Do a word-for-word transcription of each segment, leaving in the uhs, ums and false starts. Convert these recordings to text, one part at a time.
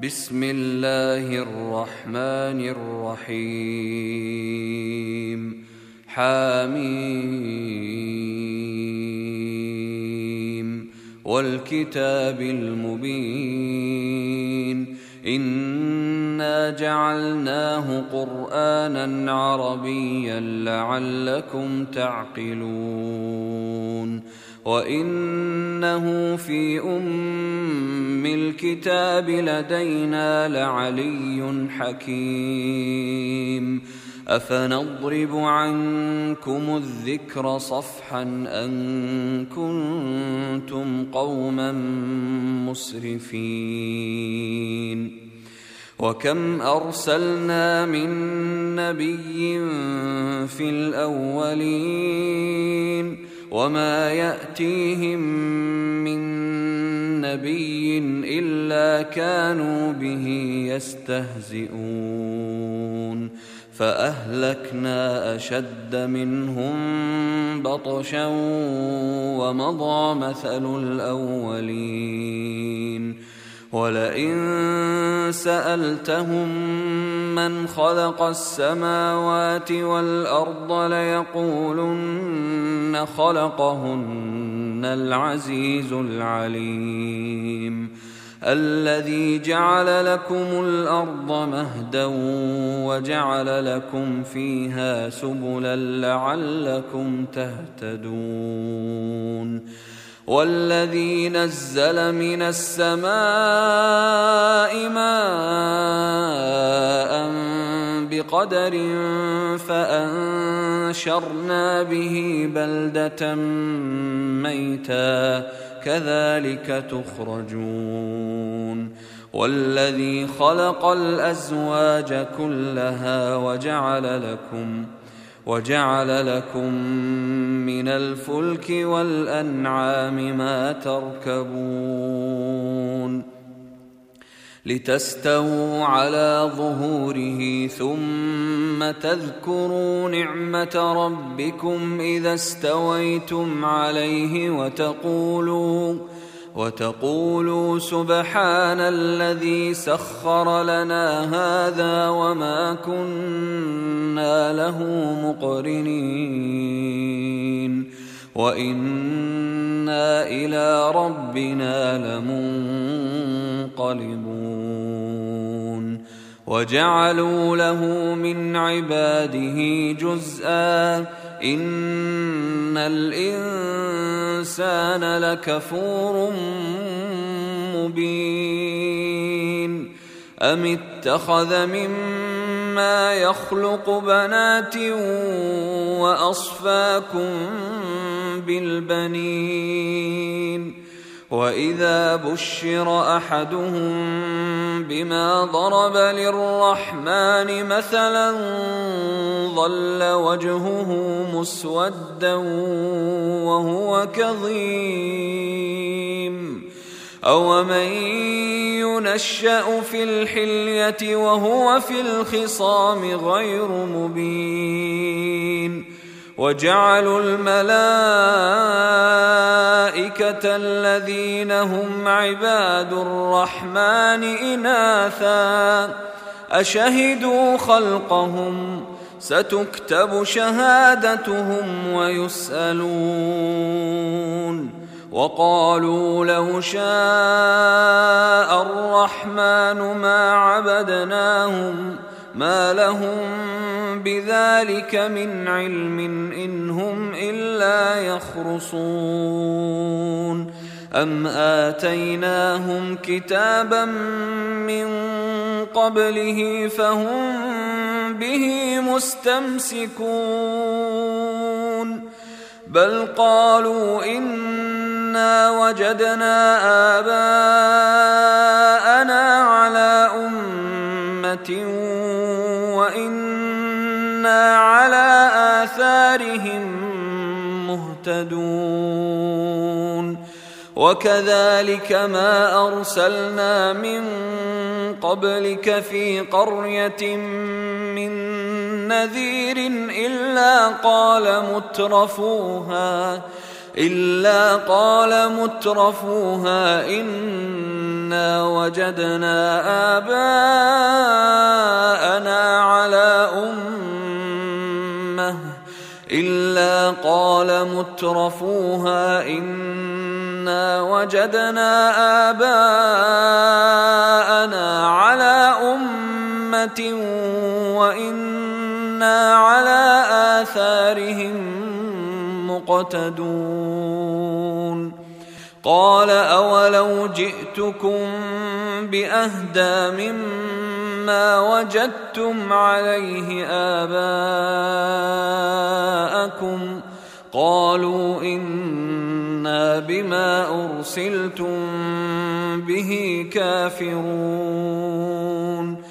بسم الله الرحمن الرحيم. حميم والكتاب المبين إنا جعلناه قرآنا عربيا لعلكم تعقلون وإنه في أم الكتاب لدينا لعلي حكيم أفنضرب عنكم الذكر صفحا أن كنتم قوما مسرفين وكم أرسلنا من نبي في الأولين وما يأتيهم من نبي إلا كانوا به يستهزئون فأهلكنا أشد منهم بطشا ومضى مثل الأولين ولئن سألتهم من خلق السماوات والأرض ليقولن خلقهن العزيز العليم الذي جعل لكم الأرض مهدا وجعل لكم فيها سبلا لعلكم تهتدون والذي نزل من السماء ماء بقدر فأنشرنا به بلدة ميتا كذلك تخرجون والذي خلق الأزواج كلها وجعل لكم وجعل لكم من الفلك والأنعام ما تركبون لتستووا على ظهوره ثم تذكروا نعمة ربكم إذا استويتم عليه وتقولوا وتقولوا سبحان الذي سخر لنا هذا وما كنا له مقرنين وإنا إلى ربنا لمنقلبون وجعلوا له من عباده جزءا إن الإنسان لكفور مبين أم اتخذ مما يخلق بنات وأصفاكم بالبنين وإذا بشر أحدهم بما ضرب للرحمن مثلا ظل وجهه مسودا وهو كظيم أومن ينشأ في الحلية وهو في الخصام غير مبين وجعلوا الملائكة الذين هم عباد الرحمن إناثا أشهدوا خلقهم ستكتب شهادتهم ويسألون وقالوا لو شاء الرحمن ما عبدناهم ما لهم بذلك من علم إن هم إلا يخرصون أم آتيناهم كتابا من قبله فهم به مستمسكون بل قالوا إنا وجدنا آباءنا على أمة وإنا على آثارهم مهتدون وكذلك ما أرسلنا من قبلك في قرية من نذير إلا قال مترفوها إلا قال مترفوها إنا وجدنا آباءنا على أمة إلا قال مترفوها إنا وجدنا آباءنا على أمة وإنا على آثارهم مقتدون قال أولو جئتكم بأهدى مما وجدتم عليه آباءكم قالوا إنا بما أرسلتم به كافرون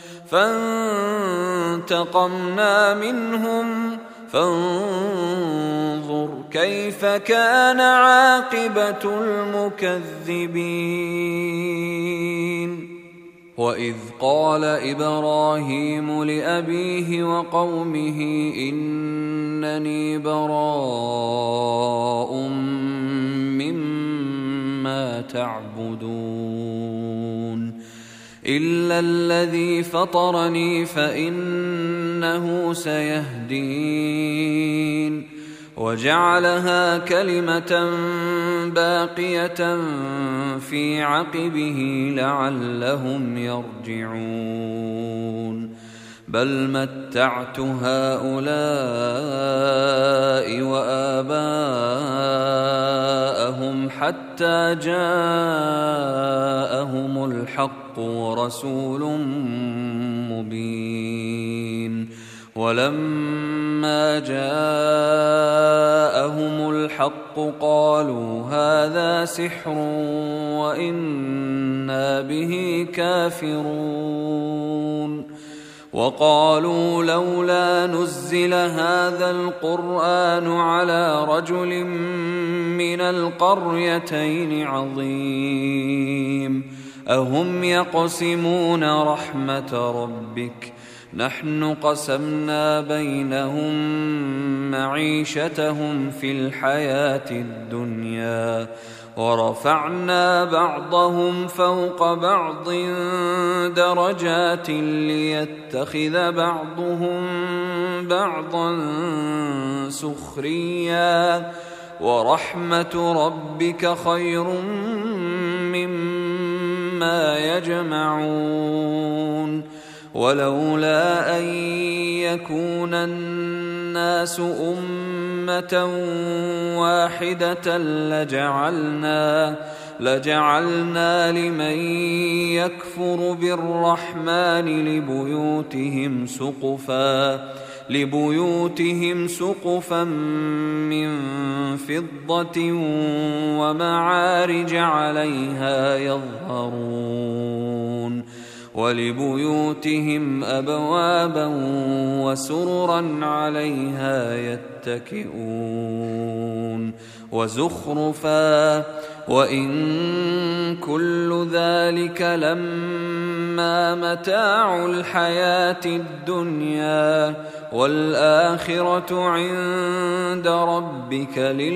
فانتقمنا منهم فانظر كيف كان عاقبة المكذبين وإذ قال إبراهيم لأبيه وقومه إنني براء مما تعبدون إلا الذي فطرني فإنه سيهدين وجعلها كلمة باقية في عقبه لعلهم يرجعون بل متعت هؤلاء وآباءهم حتى جاءهم الحق ورسول مبين ولما جاءهم الحق قالوا هذا سحر وإنا به كافرون وقالوا لولا نزل هذا القرآن على رجل من القريتين عظيم أهم يقسمون رحمة ربك نحن قسمنا بينهم معيشتهم في الحياة الدنيا ورفعنا بعضهم فوق بعض درجات ليتخذ بعضهم بعضا سخريا ورحمة ربك خير مما يجمعون ولولا أن يكون الناس أمة واحدة لجعلنا لجعلنا لمن يكفر بالرحمن لبيوتهم سقفا لبيوتهم سقفا من فضة ومعارج عليها يظهرون ولبيوتهم أبوابا وسررا عليها يتكئون وزخرفا وإن كل ذلك لما متاع الحياة الدنيا والآخرة عند ربك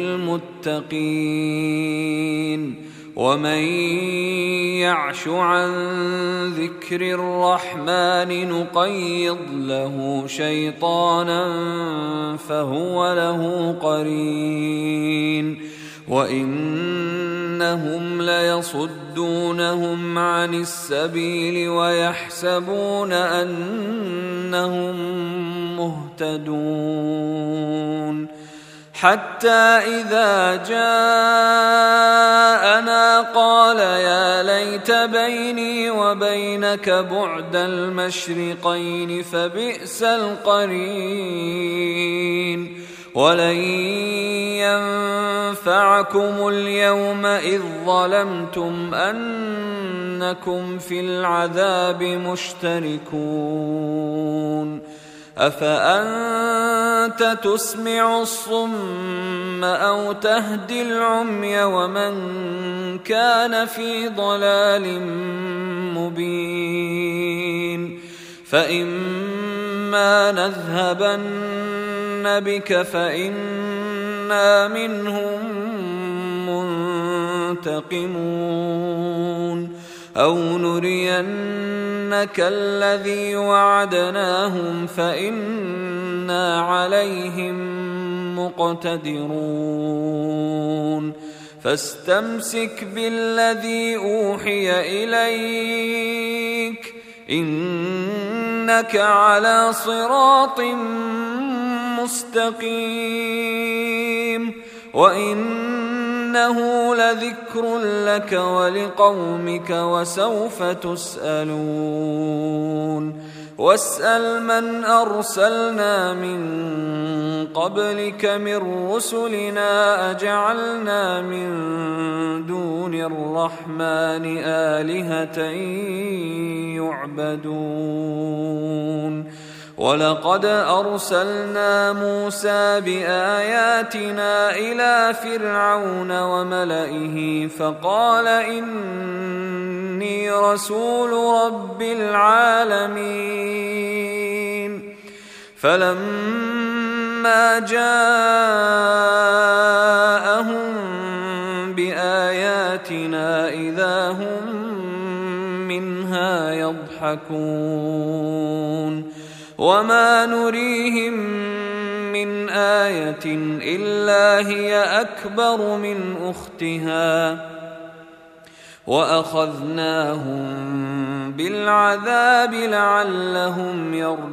للمتقين ومن يعش عن ذكر الرحمن نقيض له شيطانا فهو له قرين وإنهم ليصدونهم عن السبيل ويحسبون أنهم مهتدون حتى إذا جاءنا قال يا ليت بيني وبينك بعد المشرقين فبئس القرين ولن ينفعكم اليوم إذ ظلمتم أنكم في العذاب مشتركون أفأنت تسمع الصم أو تهدي العمي ومن كان في ضلال مبين فإما نذهبن بك فإنا منهم ينتقمون أو نرينك الذي وعدناهم فإنا عليهم مقتدرون فاستمسك بالذي أوحي إليك إنك على صراط مستقيم وإنه لذكر لك ولقومك وسوف تسألون واسأل من أرسلنا من قبلك من رسلنا أجعلنا من دون الرحمن آلهة يعبدون ولقد أرسلنا موسى بآياتنا إلى فرعون وملئه فقال إني رسول رب العالمين فلما جاءهم بآياتنا إذا هم منها يضحكون وما نريهم من آية إلا هي أكبر من أختها وأخذناهم بالعذاب لعلهم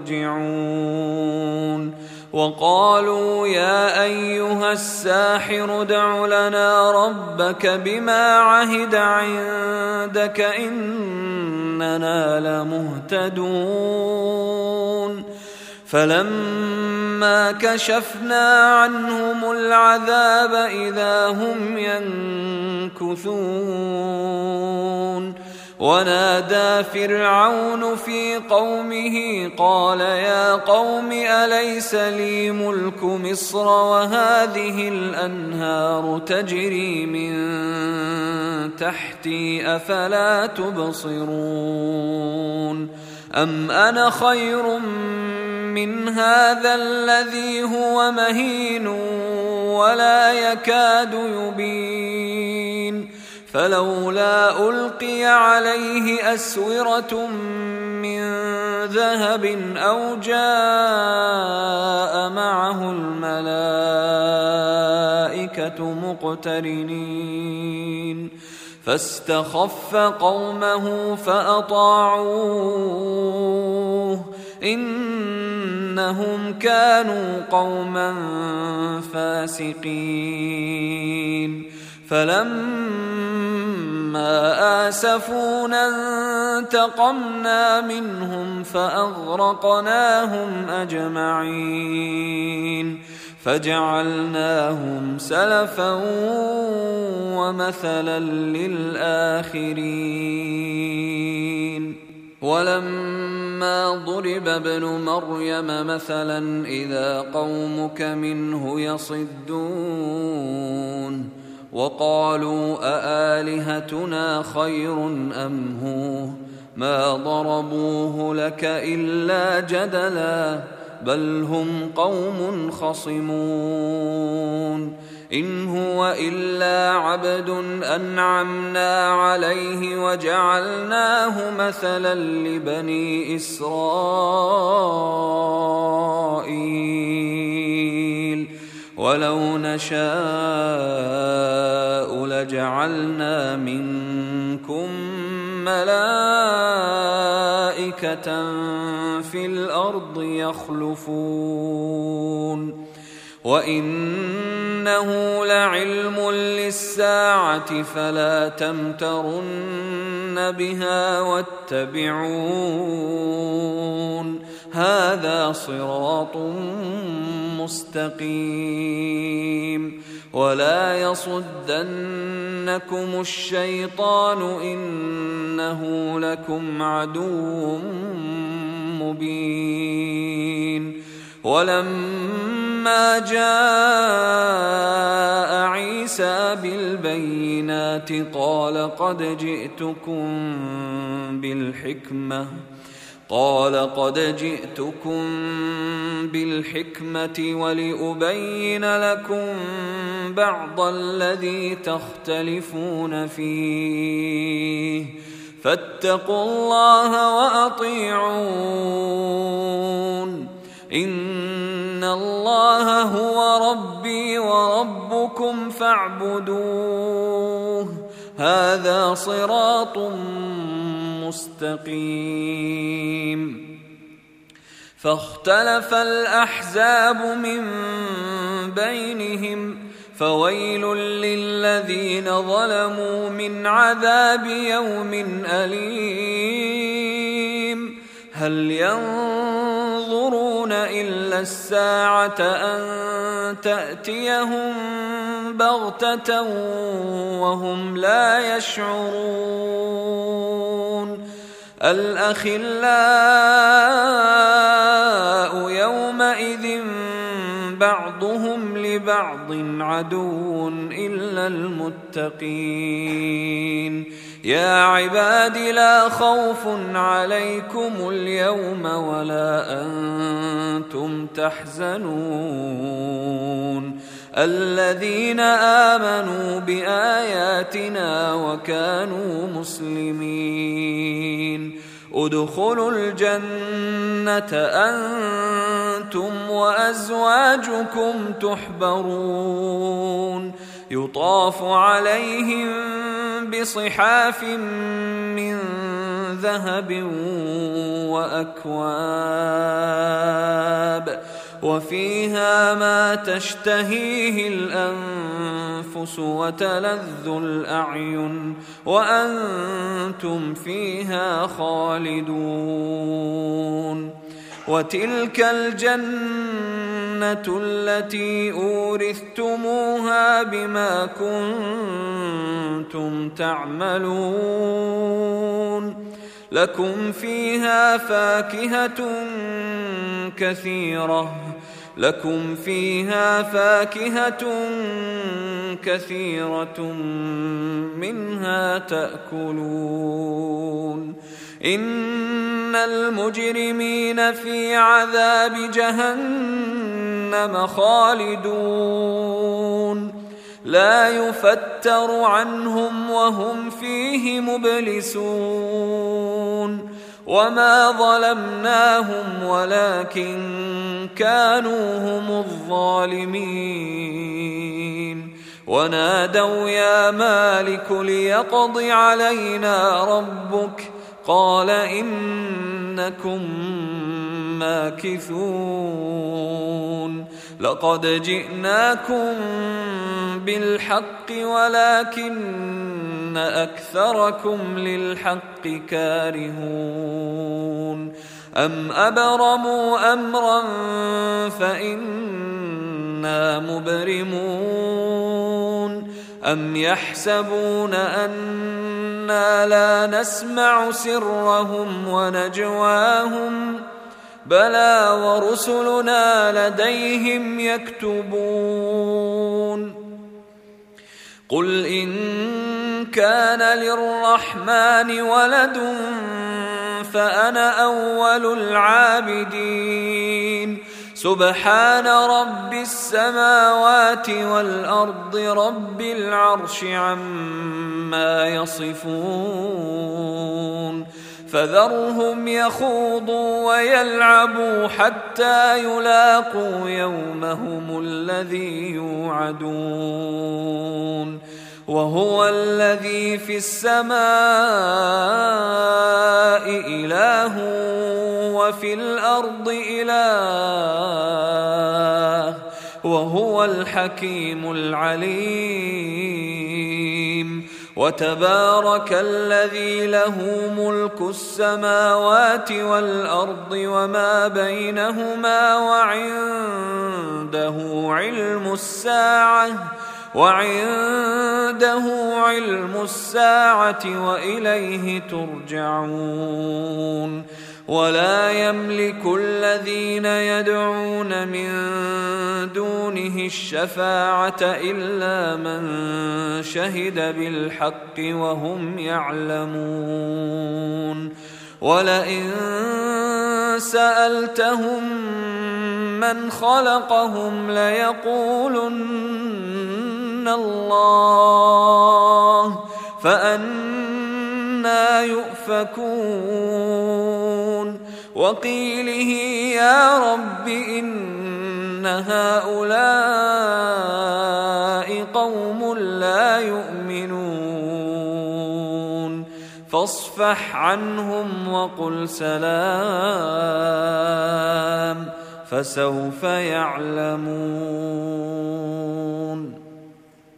يرجعون وقالوا يا أيها الساحر ادع لنا ربك بما عهد عندك إننا لمهتدون فلما كشفنا عنهم العذاب إذا هم ينكثون ونادى فرعون في قومه قال يا قوم أليس لي ملك مصر وهذه الأنهار تجري من تحتي أفلا تبصرون أم أنا خير من هذا الذي هو مهين ولا يكاد يبين فلولا ألقي عليه أسورة من ذهب أو جاء معه الملائكة مقترنين فاستخف قومه فأطاعوه إنهم كانوا قوما فاسقين فلما آسفونا انتقمنا منهم فأغرقناهم أجمعين فجعلناهم سلفا ومثلا للآخرين ولما ضرب ابن مريم مثلا إذا قومك منه يصدون وقالوا أآلهتنا خير أم هو ما ضربوه لك إلا جدلا بل هم قوم خصمون إن هو إلا عبد أنعمنا عليه وجعلناه مثلا لبني إسرائيل ولو نشاء لجعلنا منكم ملائكة في الأرض يخلفون وإنه لعلم للساعة فلا تمترن بها واتبعون هذا صراط مستقيم ولا يصدنكم الشيطان إنه لكم عدو مبين ولما جاء عيسى بالبينات قال قد جئتكم بالحكمة قال قد جئتكم بالحكمة ولأبين لكم بعض الذي تختلفون فيه فاتقوا الله وأطيعون إن الله هو ربي وربكم فاعبدوه هذا صراط مستقيم. فاختلف الأحزاب من بينهم فويل للذين ظلموا من عذاب يوم أليم. هل ينظرون إلا الساعة أن تأتيهم بغتة وهم لا يشعرون. الأخلاء يومئذ بعضهم لبعض عدو إلا المتقين. يا عباد لا خوف عليكم اليوم ولا أنتم تحزنون الذين آمنوا بآياتنا وكانوا مسلمين. ادخلوا الجنة أنتم وأزواجكم تحبرون يطاف عليهم بصحاف من ذهب وأكواب وفيها ما تشتهيه الأنفس وتلذ الأعين وأنتم فيها خالدون. وتلك الجنة التي أورثتموها بما كنتم تعملون لكم فيها فاكهة كثيرة لكم فيها فاكهة كثيرة منها تأكلون. إن المجرمين في عذاب جهنم خالدون لا يفتر عنهم وهم فيه مبلسون. وما ظلمناهم ولكن كانوا هم الظالمين. ونادوا يا مالك ليقض علينا ربك قال إنكم ماكثون. لقد جئناكم بالحق ولكن أكثركم للحق كارهون. أم أبرموا أمرا فإنا مبرمون. أم يحسبون أنا لا نسمع سرهم ونجواهم بلى ورسلنا لديهم يكتبون. قل إن كان للرحمن ولد فأنا أول العابدين. سبحان رب السماوات والأرض رب العرش عما يصفون. فذرهم يخوضوا ويلعبوا حتى يلاقوا يومهم الذي يوعدون. وهو الذي في السماء إله وفي الأرض إله وهو الحكيم العليم. وتبارك الذي له ملك السماوات والأرض وما بينهما وعنده علم الساعة وعنده علم الساعة وإليه ترجعون. ولا يملك الذين يدعون من دونه الشفاعة إلا من شهد بالحق وهم يعلمون. ولئن سألتهم من خلقهم ليقولن الله فأنى يؤفكون وقيله يا رب إن هؤلاء قوم لا يؤمنون فاصفح عنهم وقل سلام فسوف يعلمون.